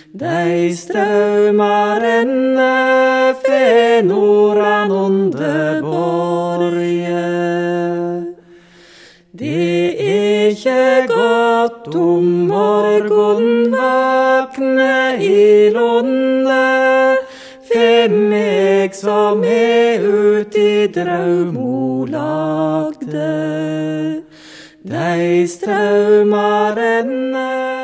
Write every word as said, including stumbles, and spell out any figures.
De strømmer renne fe nordan onde borge. Det er ikke godt om morgon vakne i londe, fe meg som er ut i draumolagde. De strømmer renne